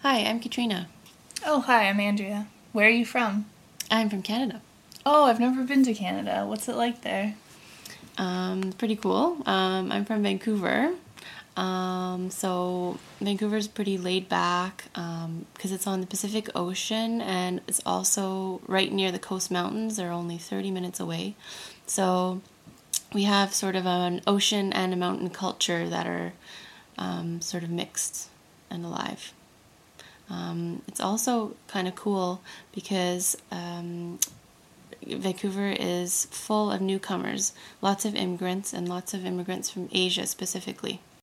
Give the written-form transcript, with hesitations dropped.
Hi, I'm Katrina. Oh, hi, I'm Andrea. Where are you from? I'm from Canada. Oh, I've never been to Canada. What's it like there? Pretty cool. I'm from Vancouver. So Vancouver's pretty laid back because it's on the Pacific Ocean and it's also right near the Coast Mountains. They're only 30 minutes away. So we have sort of an ocean and a mountain culture that are sort of mixed and alive. It's also kind of cool because Vancouver is full of newcomers, lots of immigrants, and lots of immigrants from Asia specifically.